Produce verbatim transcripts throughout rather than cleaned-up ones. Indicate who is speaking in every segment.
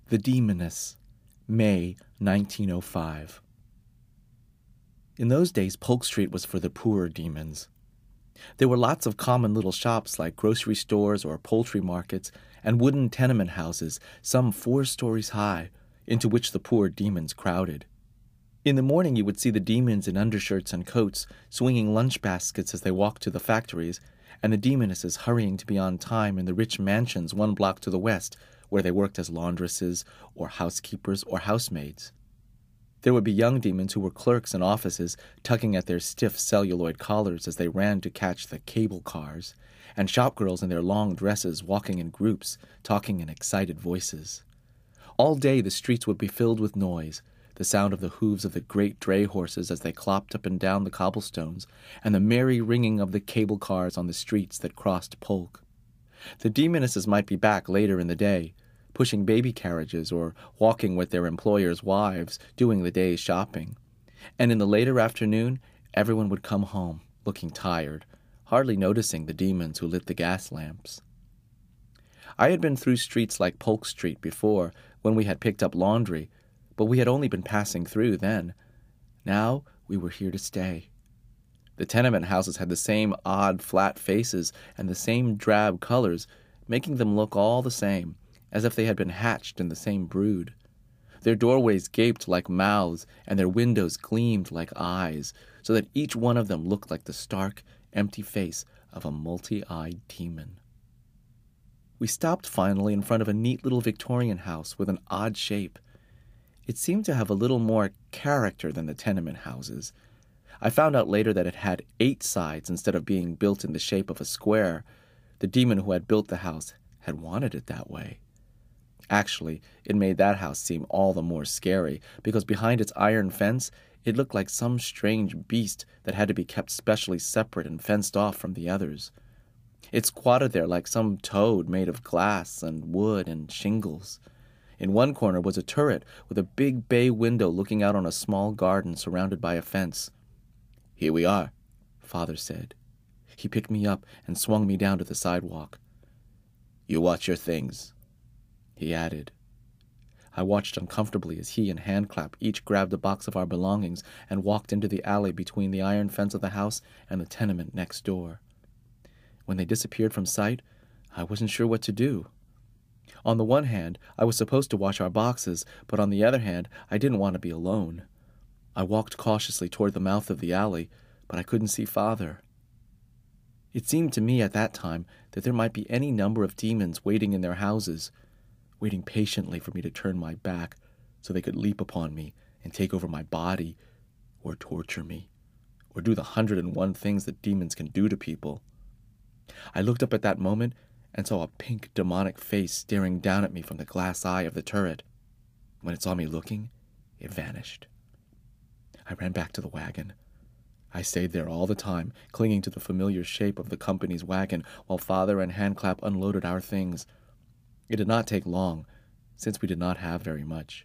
Speaker 1: The Demoness, May nineteen oh five. In those days, Polk Street was for the poorer demons. There were lots of common little shops like grocery stores or poultry markets and wooden tenement houses, some four stories high, into which the poor demons crowded. In the morning you would see the demons in undershirts and coats, swinging lunch baskets as they walked to the factories, and the demonesses hurrying to be on time in the rich mansions one block to the west, where they worked as laundresses or housekeepers or housemaids. There would be young demons who were clerks in offices, tugging at their stiff celluloid collars as they ran to catch the cable cars, and shopgirls in their long dresses walking in groups, talking in excited voices. All day the streets would be filled with noise, the sound of the hooves of the great dray horses as they clopped up and down the cobblestones, and the merry ringing of the cable cars on the streets that crossed Polk. The demonesses might be back later in the day, pushing baby carriages or walking with their employers' wives, doing the day's shopping. And in the later afternoon, everyone would come home, looking tired, hardly noticing the demons who lit the gas lamps. I had been through streets like Polk Street before, when we had picked up laundry, but we had only been passing through then. Now we were here to stay. The tenement houses had the same odd, flat faces and the same drab colors, making them look all the same, as if they had been hatched in the same brood. Their doorways gaped like mouths, and their windows gleamed like eyes, so that each one of them looked like the stark, empty face of a multi-eyed demon. We stopped finally in front of a neat little Victorian house with an odd shape. It seemed to have a little more character than the tenement houses. I found out later that it had eight sides instead of being built in the shape of a square. The demon who had built the house had wanted it that way. Actually, it made that house seem all the more scary, because behind its iron fence, it looked like some strange beast that had to be kept specially separate and fenced off from the others. It squatted there like some toad made of glass and wood and shingles. In one corner was a turret with a big bay window looking out on a small garden surrounded by a fence. "Here we are," Father said. He picked me up and swung me down to the sidewalk. "You watch your things," he added. I watched uncomfortably as he and Handclap each grabbed a box of our belongings and walked into the alley between the iron fence of the house and the tenement next door. When they disappeared from sight, I wasn't sure what to do. On the one hand, I was supposed to watch our boxes, but on the other hand, I didn't want to be alone. I walked cautiously toward the mouth of the alley, but I couldn't see Father. It seemed to me at that time that there might be any number of demons waiting in their houses, waiting patiently for me to turn my back so they could leap upon me and take over my body, or torture me, or do the hundred and one things that demons can do to people. I looked up at that moment and saw a pink demonic face staring down at me from the glass eye of the turret. When it saw me looking, it vanished. I ran back to the wagon. I stayed there all the time, clinging to the familiar shape of the company's wagon while Father and Handclap unloaded our things. It did not take long, since we did not have very much.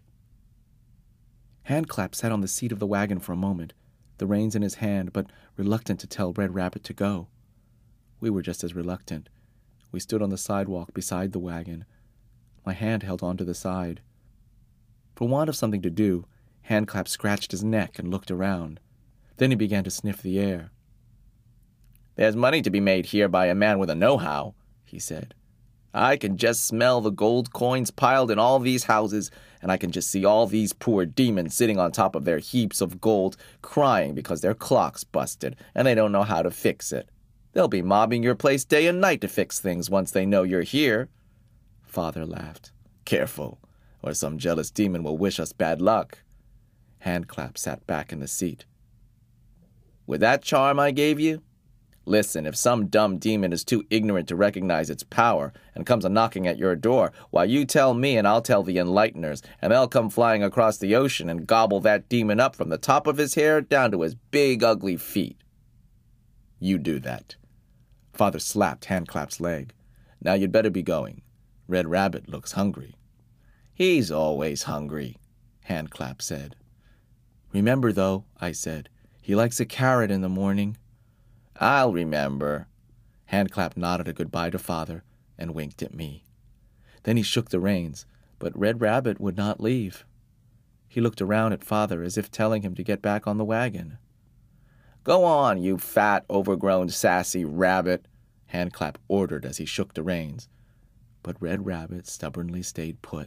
Speaker 1: Handclap sat on the seat of the wagon for a moment, the reins in his hand, but reluctant to tell Red Rabbit to go. We were just as reluctant. We stood on the sidewalk beside the wagon. My hand held onto the side. For want of something to do, Handclap scratched his neck and looked around. Then he began to sniff the air. "There's money to be made here by a man with a know-how," he said. "I can just smell the gold coins piled in all these houses, and I can just see all these poor demons sitting on top of their heaps of gold, crying because their clock's busted, and they don't know how to fix it. They'll be mobbing your place day and night to fix things once they know you're here." Father laughed. "Careful, or some jealous demon will wish us bad luck." Handclap sat back in the seat. "With that charm I gave you? Listen, if some dumb demon is too ignorant to recognize its power and comes a-knocking at your door, why, you tell me and I'll tell the Enlighteners, and they'll come flying across the ocean and gobble that demon up from the top of his hair down to his big, ugly feet. You do that." Father slapped Handclap's leg. "Now you'd better be going. Red Rabbit looks hungry." "He's always hungry," Handclap said. "Remember, though," I said, "he likes a carrot in the morning." "I'll remember." Handclap nodded a goodbye to Father and winked at me. Then he shook the reins, but Red Rabbit would not leave. He looked around at Father as if telling him to get back on the wagon. "Go on, you fat, overgrown, sassy rabbit," Handclap ordered as he shook the reins. But Red Rabbit stubbornly stayed put.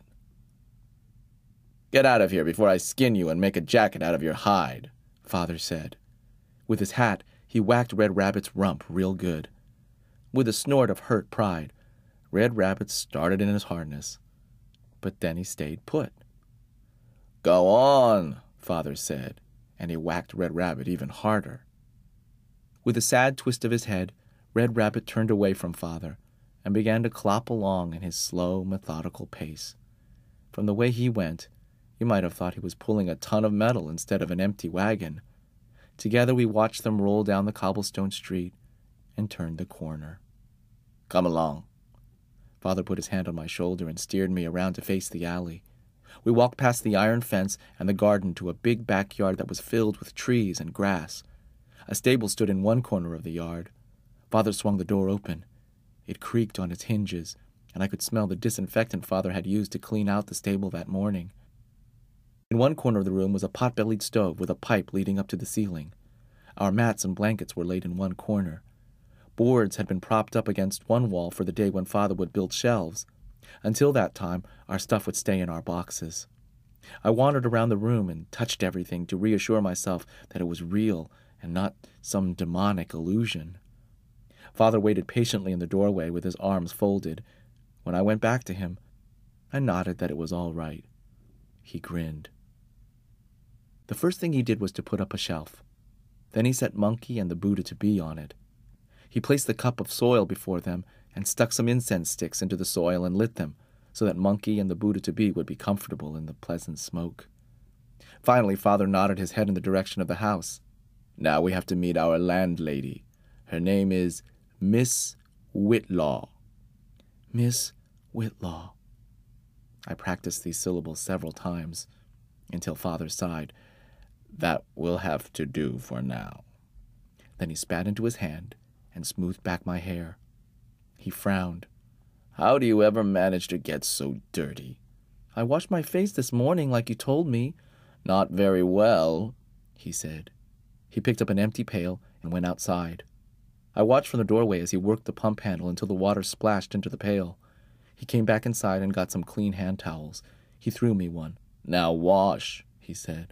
Speaker 1: "Get out of here before I skin you and make a jacket out of your hide," Father said. With his hat, he whacked Red Rabbit's rump real good. With a snort of hurt pride, Red Rabbit started in his harness. But then he stayed put. "Go on," Father said, and he whacked Red Rabbit even harder. With a sad twist of his head, Red Rabbit turned away from Father and began to clop along in his slow, methodical pace. From the way he went, you might have thought he was pulling a ton of metal instead of an empty wagon. Together we watched them roll down the cobblestone street and turned the corner. "Come along." Father put his hand on my shoulder and steered me around to face the alley. We walked past the iron fence and the garden to a big backyard that was filled with trees and grass. A stable stood in one corner of the yard. Father swung the door open. It creaked on its hinges, and I could smell the disinfectant Father had used to clean out the stable that morning. In one corner of the room was a pot-bellied stove with a pipe leading up to the ceiling. Our mats and blankets were laid in one corner. Boards had been propped up against one wall for the day when Father would build shelves. Until that time, our stuff would stay in our boxes. I wandered around the room and touched everything to reassure myself that it was real and not some demonic illusion. Father waited patiently in the doorway with his arms folded. When I went back to him, I nodded that it was all right. He grinned. The first thing he did was to put up a shelf. Then he set Monkey and the Buddha-to-be on it. He placed the cup of soil before them and stuck some incense sticks into the soil and lit them, so that Monkey and the Buddha-to-be would be comfortable in the pleasant smoke. Finally, Father nodded his head in the direction of the house. "Now we have to meet our landlady. Her name is Miss Whitlaw." Miss Whitlaw. I practiced these syllables several times, until Father sighed. "That will have to do for now." Then he spat into his hand and smoothed back my hair. He frowned. "How do you ever manage to get so dirty?" "I washed my face this morning like you told me." "Not very well," he said. He picked up an empty pail and went outside. I watched from the doorway as he worked the pump handle until the water splashed into the pail. He came back inside and got some clean hand towels. He threw me one. "Now wash," he said.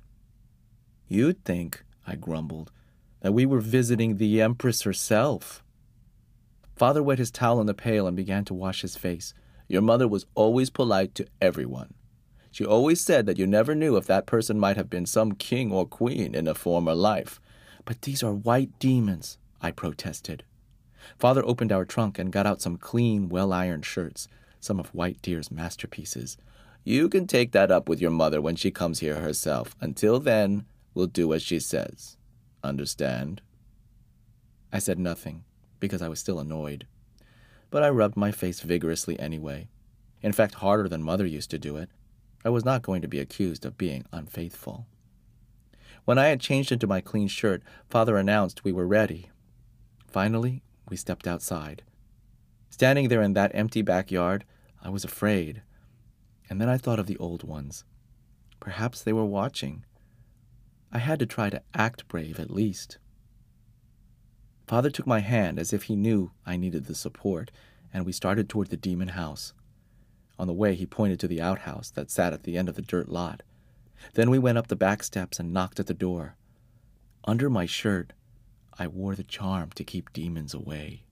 Speaker 1: "You'd think," I grumbled, "that we were visiting the Empress herself." Father wet his towel in the pail and began to wash his face. "Your mother was always polite to everyone. She always said that you never knew if that person might have been some king or queen in a former life." "But these are white demons," I protested. Father opened our trunk and got out some clean, well-ironed shirts, some of White Deer's masterpieces. "You can take that up with your mother when she comes here herself. Until then, we'll do as she says. Understand?" I said nothing, because I was still annoyed. But I rubbed my face vigorously anyway. In fact, harder than Mother used to do it. I was not going to be accused of being unfaithful. When I had changed into my clean shirt, Father announced we were ready. Finally, we stepped outside. Standing there in that empty backyard, I was afraid. And then I thought of the old ones. Perhaps they were watching. I had to try to act brave at least. Father took my hand as if he knew I needed the support, and we started toward the demon house. On the way, he pointed to the outhouse that sat at the end of the dirt lot. Then we went up the back steps and knocked at the door. Under my shirt, I wore the charm to keep demons away.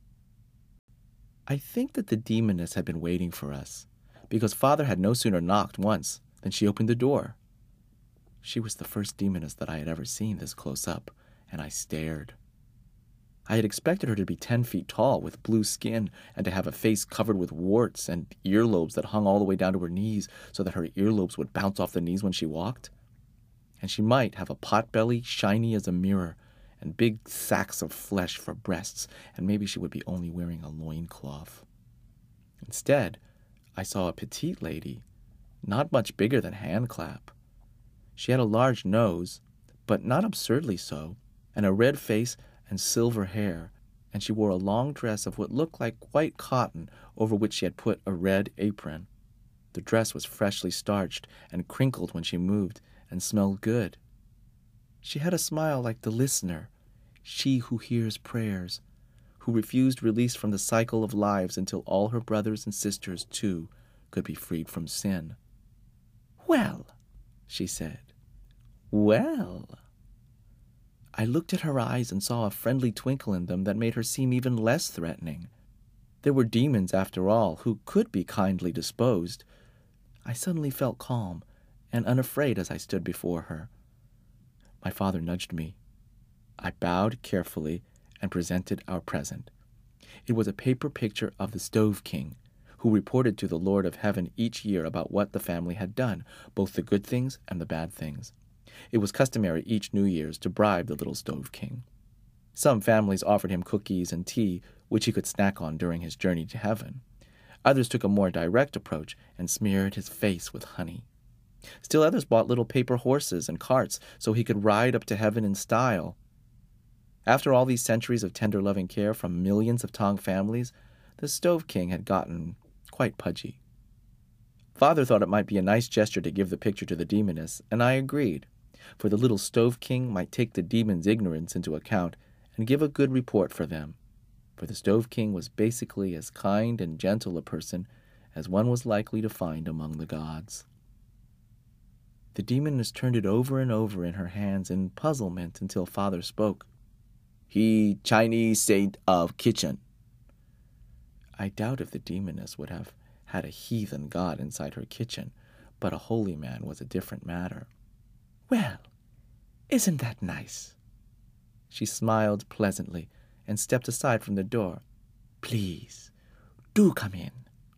Speaker 1: I think that the demoness had been waiting for us, because Father had no sooner knocked once than she opened the door. She was the first demoness that I had ever seen this close up, and I stared. I had expected her to be ten feet tall, with blue skin, and to have a face covered with warts and earlobes that hung all the way down to her knees so that her earlobes would bounce off the knees when she walked. And she might have a pot belly shiny as a mirror, and big sacks of flesh for breasts, and maybe she would be only wearing a loincloth. Instead, I saw a petite lady, not much bigger than Handclap. She had a large nose, but not absurdly so, and a red face and silver hair, and she wore a long dress of what looked like white cotton over which she had put a red apron. The dress was freshly starched and crinkled when she moved and smelled good. She had a smile like the listener, she who hears prayers, who refused release from the cycle of lives until all her brothers and sisters, too, could be freed from sin. "Well," she said. "Well." I looked at her eyes and saw a friendly twinkle in them that made her seem even less threatening. There were demons, after all, who could be kindly disposed. I suddenly felt calm and unafraid as I stood before her. My father nudged me. I bowed carefully and presented our present. It was a paper picture of the Stove King, who reported to the Lord of Heaven each year about what the family had done, both the good things and the bad things. It was customary each New Year's to bribe the little Stove King. Some families offered him cookies and tea, which he could snack on during his journey to heaven. Others took a more direct approach and smeared his face with honey. Still others bought little paper horses and carts so he could ride up to heaven in style. After all these centuries of tender loving care from millions of Tong families, the Stove King had gotten quite pudgy. Father thought it might be a nice gesture to give the picture to the demoness, and I agreed, for the little Stove King might take the demon's ignorance into account and give a good report for them, for the Stove King was basically as kind and gentle a person as one was likely to find among the gods. The demoness turned it over and over in her hands in puzzlement until Father spoke. "He Chinese saint of kitchen." I doubt if the demoness would have had a heathen god inside her kitchen, but a holy man was a different matter. "Well, isn't that nice?" She smiled pleasantly and stepped aside from the door. "Please, do come in."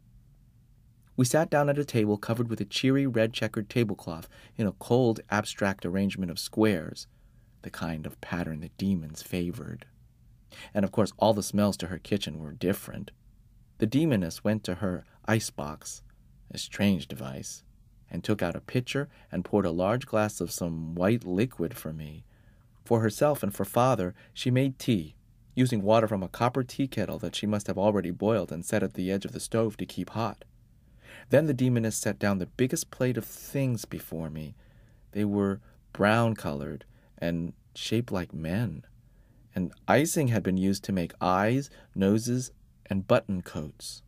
Speaker 1: We sat down at a table covered with a cheery red-checkered tablecloth in a cold, abstract arrangement of squares, the kind of pattern the demons favored. And of course all the smells to her kitchen were different. The demoness went to her icebox, a strange device, and took out a pitcher and poured a large glass of some white liquid for me. For herself and for Father, she made tea, using water from a copper tea kettle that she must have already boiled and set at the edge of the stove to keep hot. Then the demoness set down the biggest plate of things before me. They were brown-colored and shaped like men, and icing had been used to make eyes, noses, and button coats.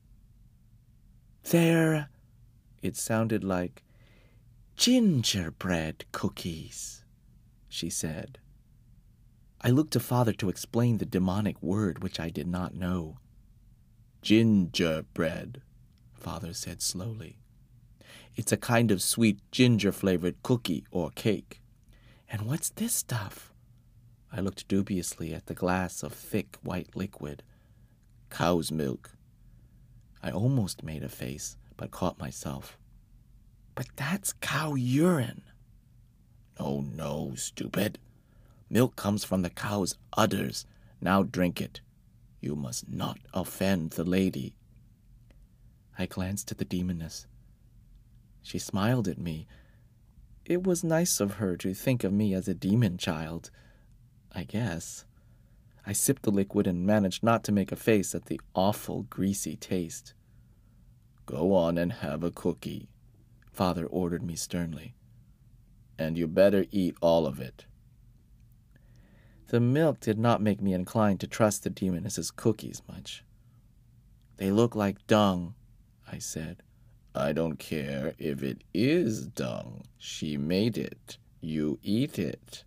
Speaker 1: "They're," it sounded like, "gingerbread cookies," she said. I looked to Father to explain the demonic word which I did not know. "Gingerbread," Father said slowly. "It's a kind of sweet ginger-flavored cookie or cake." "And what's this stuff?" I looked dubiously at the glass of thick white liquid. "Cow's milk." I almost made a face, but caught myself. "But that's cow urine." "No, no, stupid. Milk comes from the cow's udders. Now drink it. You must not offend the lady." I glanced at the demoness. She smiled at me. It was nice of her to think of me as a demon child, I guess. I sipped the liquid and managed not to make a face at the awful, greasy taste. "Go on and have a cookie," Father ordered me sternly. "And you better eat all of it." The milk did not make me inclined to trust the demoness's cookies much. "They look like dung," I said. "I don't care if it is dung. She made it. You eat it."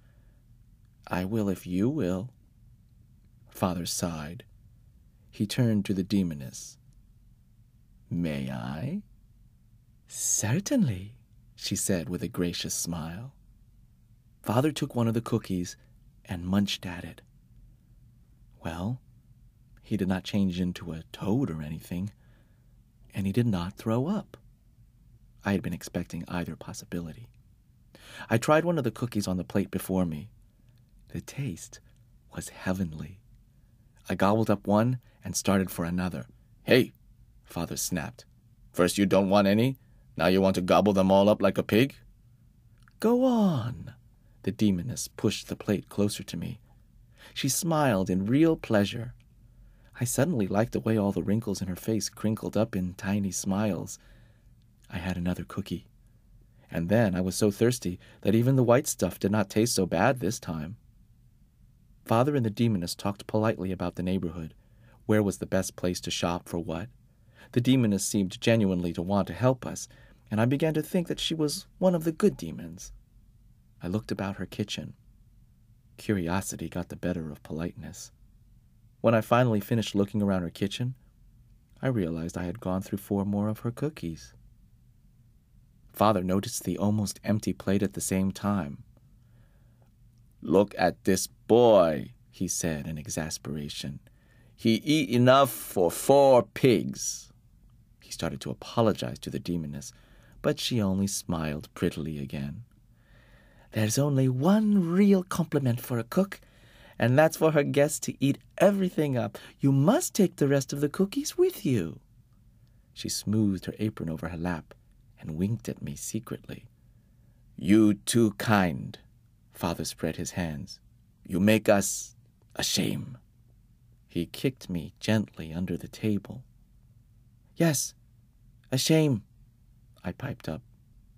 Speaker 1: "I will if you will." Father sighed. He turned to the demoness. "May I?" "Certainly," she said with a gracious smile. Father took one of the cookies and munched at it. Well, he did not change into a toad or anything, and he did not throw up. I had been expecting either possibility. I tried one of the cookies on the plate before me. The taste was heavenly. I gobbled up one and started for another. "Hey," Father snapped. "First you don't want any, now you want to gobble them all up like a pig?" "Go on." The demoness pushed the plate closer to me. She smiled in real pleasure. I suddenly liked the way all the wrinkles in her face crinkled up in tiny smiles. I had another cookie. And then I was so thirsty that even the white stuff did not taste so bad this time. Father and the demoness talked politely about the neighborhood. Where was the best place to shop for what? The demoness seemed genuinely to want to help us, and I began to think that she was one of the good demons. I looked about her kitchen. Curiosity got the better of politeness. When I finally finished looking around her kitchen, I realized I had gone through four more of her cookies. Father noticed the almost empty plate at the same time. "Look at this boy," he said in exasperation. "He eat enough for four pigs." He started to apologize to the demoness, but she only smiled prettily again. "There's only one real compliment for a cook, and that's for her guests to eat everything up. You must take the rest of the cookies with you." She smoothed her apron over her lap and winked at me secretly. "You too kind." Father spread his hands. "You make us ashamed." He kicked me gently under the table. "Yes, ashamed," I piped up.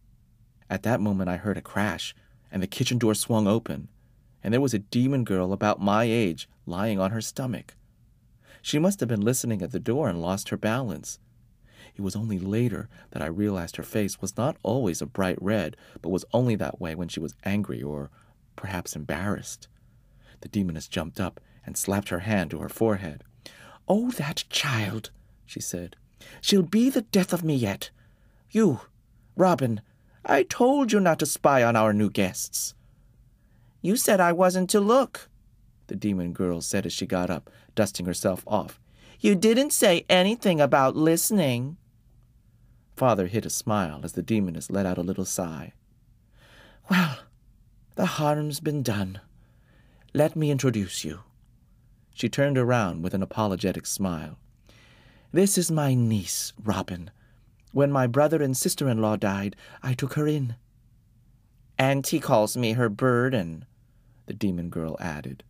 Speaker 1: At that moment I heard a crash, and the kitchen door swung open, and there was a demon girl about my age lying on her stomach. She must have been listening at the door and lost her balance. It was only later that I realized her face was not always a bright red, but was only that way when she was angry or perhaps embarrassed. The demoness jumped up and slapped her hand to her forehead. "Oh, that child," she said. "She'll be the death of me yet. You, Robin, I told you not to spy on our new guests." "You said I wasn't to look," the demon girl said as she got up, dusting herself off. "You didn't say anything about listening." Father hid a smile as the demoness let out a little sigh. "Well, the harm's been done. Let me introduce you." She turned around with an apologetic smile. "This is my niece, Robin. When my brother and sister-in-law died, I took her in." "Auntie calls me her burden," the demon girl added.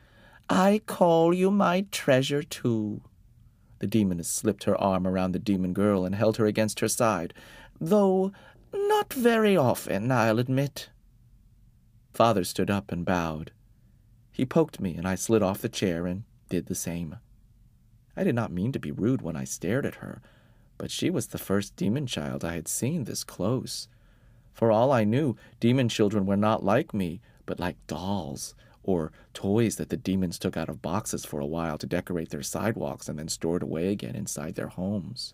Speaker 1: "I call you my treasure, too." The demoness slipped her arm around the demon girl and held her against her side, though not very often, I'll admit. Father stood up and bowed. He poked me, and I slid off the chair and did the same. I did not mean to be rude when I stared at her, but she was the first demon child I had seen this close. For all I knew, demon children were not like me, but like dolls, or toys that the demons took out of boxes for a while to decorate their sidewalks and then stored away again inside their homes.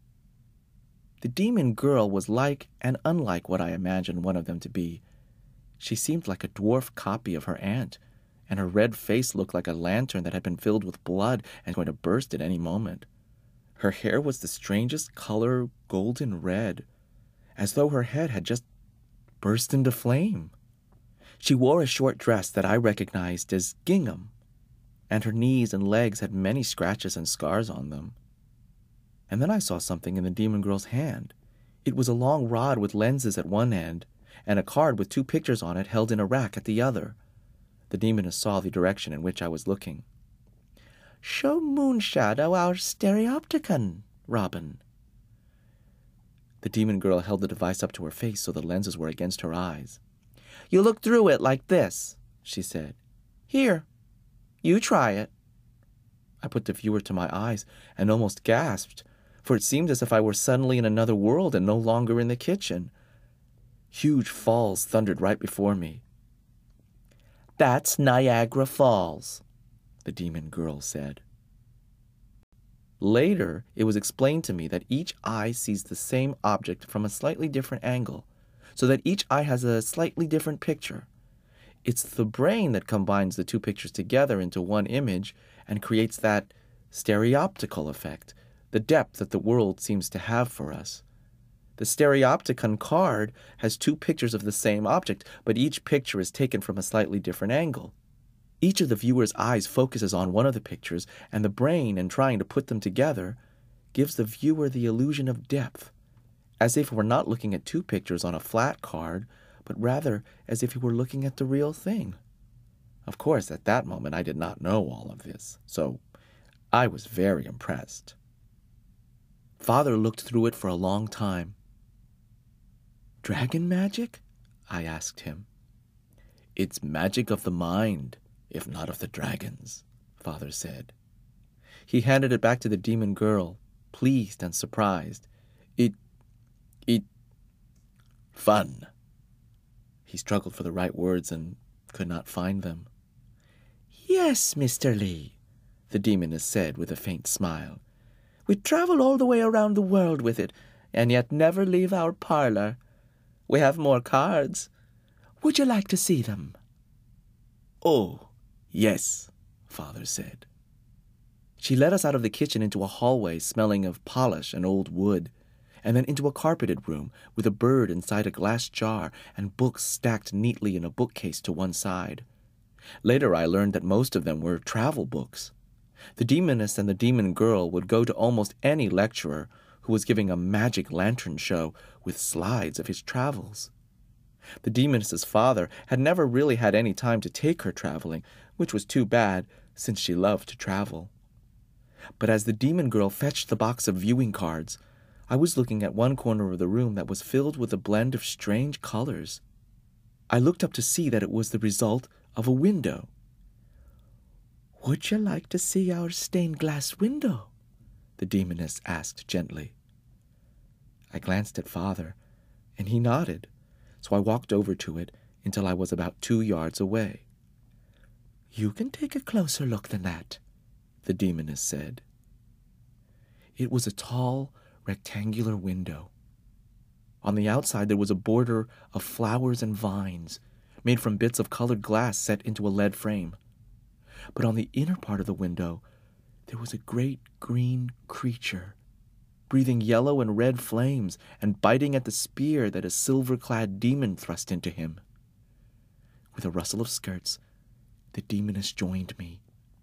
Speaker 1: The demon girl was like and unlike what I imagined one of them to be. She seemed like a dwarf copy of her aunt, and her red face looked like a lantern that had been filled with blood and going to burst at any moment. Her hair was the strangest color, golden red, as though her head had just burst into flame. She wore a short dress that I recognized as gingham, and her knees and legs had many scratches and scars on them. And then I saw something in the demon girl's hand. It was a long rod with lenses at one end, and a card with two pictures on it held in a rack at the other. The demoness saw the direction in which I was looking. "Show Moonshadow our stereopticon, Robin." The demon girl held the device up to her face so the lenses were against her eyes. "You look through it like this," she said. "Here, you try it." I put the viewer to my eyes and almost gasped, for it seemed as if I were suddenly in another world and no longer in the kitchen. Huge falls thundered right before me. "That's Niagara Falls," the demon girl said. Later, it was explained to me that each eye sees the same object from a slightly different angle, so that each eye has a slightly different picture. It's the brain that combines the two pictures together into one image and creates that stereoptical effect, the depth that the world seems to have for us. The stereopticon card has two pictures of the same object, but each picture is taken from a slightly different angle. Each of the viewer's eyes focuses on one of the pictures, and the brain, in trying to put them together, gives the viewer the illusion of depth, as if we're not looking at two pictures on a flat card, but rather as if we were looking at the real thing. Of course, at that moment I did not know all of this, so I was very impressed. Father looked through it for a long time, Dragon magic? I asked him. It's magic of the mind, if not of the dragons, Father said. He handed it back to the demon girl, pleased and surprised. It... it... fun. He struggled for the right words and could not find them. Yes, Mister Lee, the demoness said with a faint smile. We travel all the way around the world with it, and yet never leave our parlor. We have more cards. Would you like to see them? Oh, yes, Father said. She led us out of the kitchen into a hallway smelling of polish and old wood, and then into a carpeted room with a bird inside a glass jar and books stacked neatly in a bookcase to one side. Later I learned that most of them were travel books. The demoness and the demon girl would go to almost any lecturer who was giving a magic lantern show with slides of his travels. The demoness's father had never really had any time to take her traveling, which was too bad, since she loved to travel. But as the demon girl fetched the box of viewing cards, I was looking at one corner of the room that was filled with a blend of strange colors. I looked up to see that it was the result of a window. Would you like to see our stained glass window? The demoness asked gently. I glanced at Father, and he nodded, so I walked over to it until I was about two yards away. You can take a closer look than that, the demoness said. It was a tall, rectangular window. On the outside there was a border of flowers and vines, made from bits of colored glass set into a lead frame. But on the inner part of the window, there was a great green creature, breathing yellow and red flames and biting at the spear that a silver-clad demon thrust into him. With a rustle of skirts, the demoness joined me.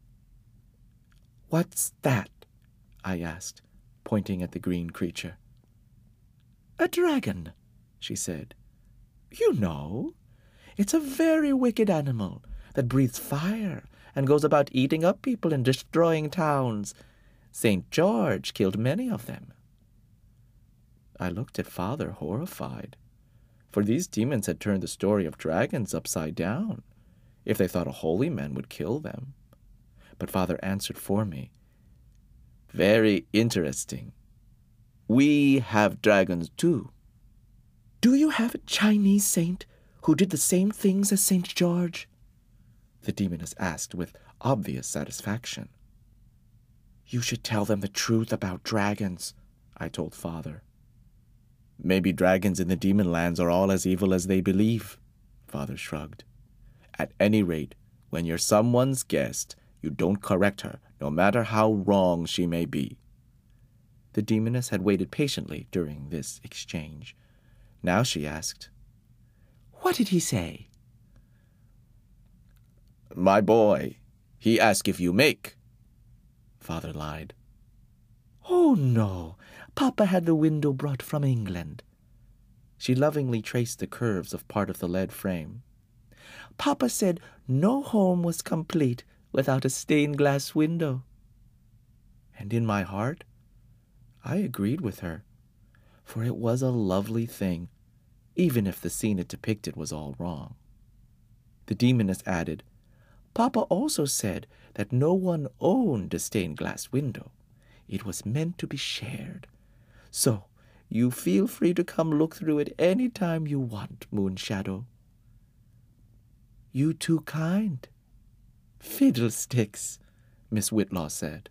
Speaker 1: What's that? I asked, pointing at the green creature. A dragon, she said. You know, it's a very wicked animal that breathes fire and goes about eating up people and destroying towns. Saint George killed many of them. I looked at Father, horrified, for these demons had turned the story of dragons upside down, if they thought a holy man would kill them. But Father answered for me. Very interesting. We have dragons too. Do you have a Chinese saint who did the same things as Saint George? The demoness asked with obvious satisfaction. You should tell them the truth about dragons, I told Father. Maybe dragons in the demon lands are all as evil as they believe, Father shrugged. At any rate, when you're someone's guest, you don't correct her, no matter how wrong she may be. The demoness had waited patiently during this exchange. Now she asked, What did he say? My boy, he asked if you make. Father lied. Oh, no. Papa had the window brought from England. She lovingly traced the curves of part of the lead frame. Papa said no home was complete without a stained glass window. And in my heart, I agreed with her, for it was a lovely thing, even if the scene it depicted was all wrong. The demoness added, Papa also said that no one owned a stained glass window. It was meant to be shared. So, you feel free to come look through it any time you want, Moonshadow. You too kind. Fiddlesticks, Miss Whitlaw said.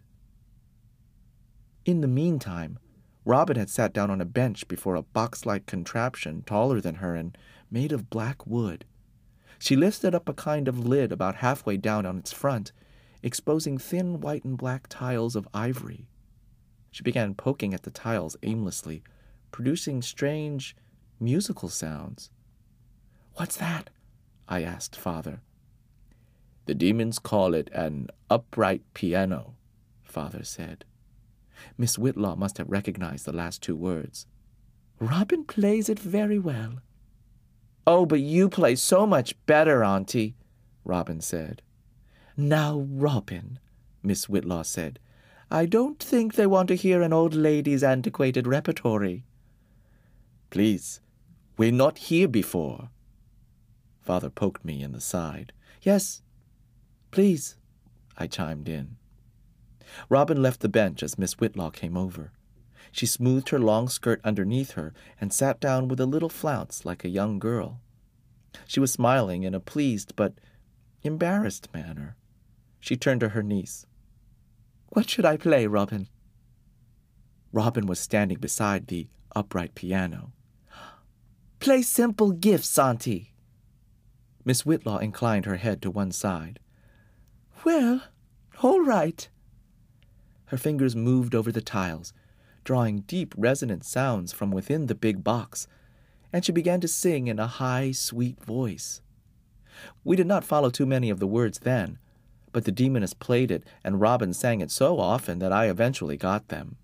Speaker 1: In the meantime, Robin had sat down on a bench before a box-like contraption taller than her and made of black wood. She lifted up a kind of lid about halfway down on its front, exposing thin white and black tiles of ivory. She began poking at the tiles aimlessly, producing strange, musical sounds. What's that? I asked Father. The demons call it an upright piano, Father said. Miss Whitlaw must have recognized the last two words. Robin plays it very well. Oh, but you play so much better, Auntie, Robin said. Now, Robin, Miss Whitlaw said, I don't think they want to hear an old lady's antiquated repertory. Please, We're not here before. Father poked me in the side. Yes, please, I chimed in. Robin left the bench as Miss Whitlaw came over. She smoothed her long skirt underneath her and sat down with a little flounce like a young girl. She was smiling in a pleased but embarrassed manner. She turned to her niece. What should I play, Robin? Robin was standing beside the upright piano. Play Simple Gifts, Auntie. Miss Whitlaw inclined her head to one side. Well, all right. Her fingers moved over the tiles, drawing deep resonant sounds from within the big box, and she began to sing in a high, sweet voice. We did not follow too many of the words then, but the demoness played it, and Robin sang it so often that I eventually got them.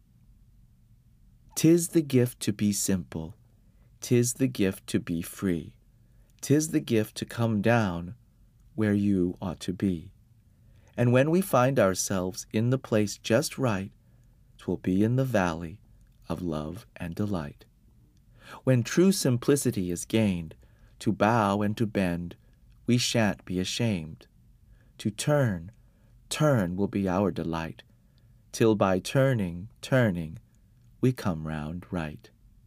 Speaker 1: "'Tis the gift to be simple, 'tis the gift to be free, 'tis the gift to come down where you ought to be. And when we find ourselves in the place just right, 'twill be in the valley of love and delight. When true simplicity is gained, to bow and to bend, we shan't be ashamed. To turn, turn will be our delight, till by turning, turning, we come round right."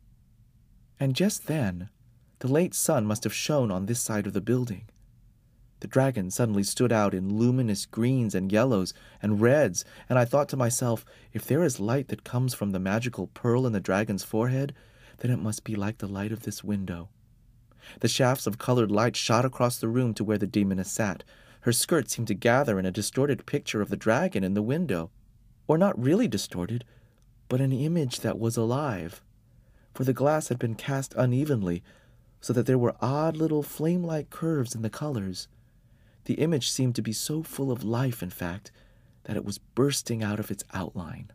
Speaker 1: And just then, the late sun must have shone on this side of the building. The dragon suddenly stood out in luminous greens and yellows and reds, and I thought to myself, if there is light that comes from the magical pearl in the dragon's forehead, then it must be like the light of this window. The shafts of colored light shot across the room to where the demoness sat. Her skirt seemed to gather in a distorted picture of the dragon in the window. Or not really distorted, but an image that was alive. For the glass had been cast unevenly, so that there were odd little flame-like curves in the colors. The image seemed to be so full of life, in fact, that it was bursting out of its outline.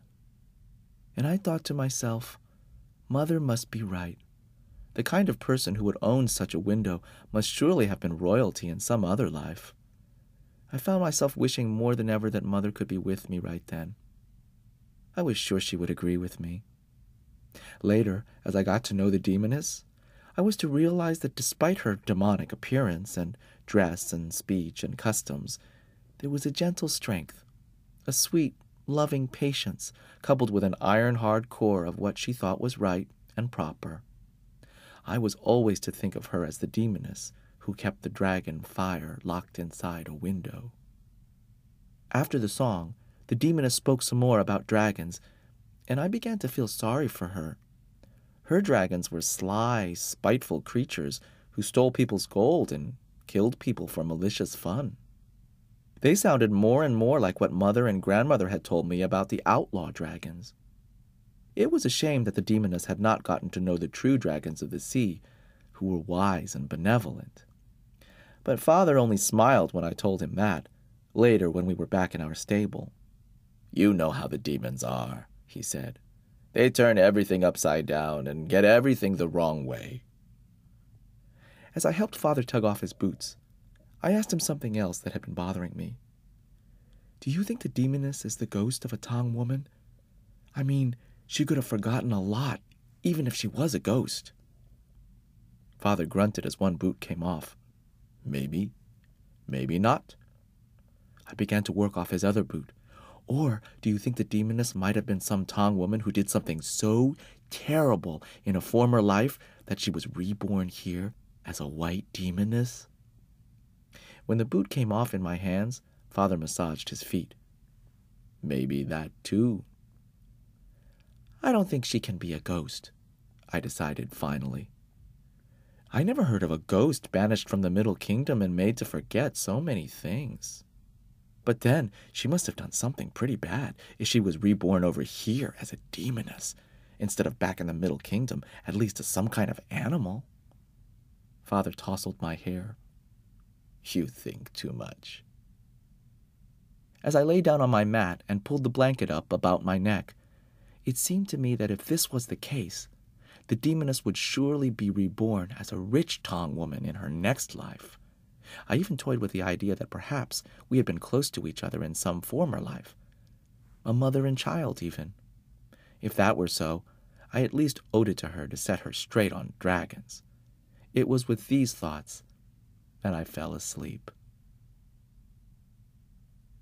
Speaker 1: And I thought to myself, Mother must be right. The kind of person who would own such a window must surely have been royalty in some other life. I found myself wishing more than ever that Mother could be with me right then. I was sure she would agree with me. Later, as I got to know the demoness, I was to realize that despite her demonic appearance and dress and speech and customs, there was a gentle strength, a sweet, loving patience, coupled with an iron-hard core of what she thought was right and proper. I was always to think of her as the demoness who kept the dragon fire locked inside a window. After the song, the demoness spoke some more about dragons, and I began to feel sorry for her. Her dragons were sly, spiteful creatures who stole people's gold and killed people for malicious fun. They sounded more and more like what Mother and Grandmother had told me about the outlaw dragons. It was a shame that the demoness had not gotten to know the true dragons of the sea, who were wise and benevolent. But Father only smiled when I told him that, later when we were back in our stable. "You know how the demons are," he said. "They turn everything upside down and get everything the wrong way." As I helped Father tug off his boots, I asked him something else that had been bothering me. "Do you think the demoness is the ghost of a Tong woman? I mean, she could have forgotten a lot, even if she was a ghost." Father grunted as one boot came off. "Maybe, maybe not." I began to work off his other boot. "Or do you think the demoness might have been some Tong woman who did something so terrible in a former life that she was reborn here as a white demoness?" When the boot came off in my hands, Father massaged his feet. "Maybe that too." "I don't think she can be a ghost," I decided finally. I never heard of a ghost banished from the Middle Kingdom and made to forget so many things. But then, she must have done something pretty bad if she was reborn over here as a demoness, instead of back in the Middle Kingdom, at least as some kind of animal. Father tousled my hair. "You think too much." As I lay down on my mat and pulled the blanket up about my neck, it seemed to me that if this was the case, the demoness would surely be reborn as a rich Tong woman in her next life. I even toyed with the idea that perhaps we had been close to each other in some former life. A mother and child, even. If that were so, I at least owed it to her to set her straight on dragons. It was with these thoughts that I fell asleep.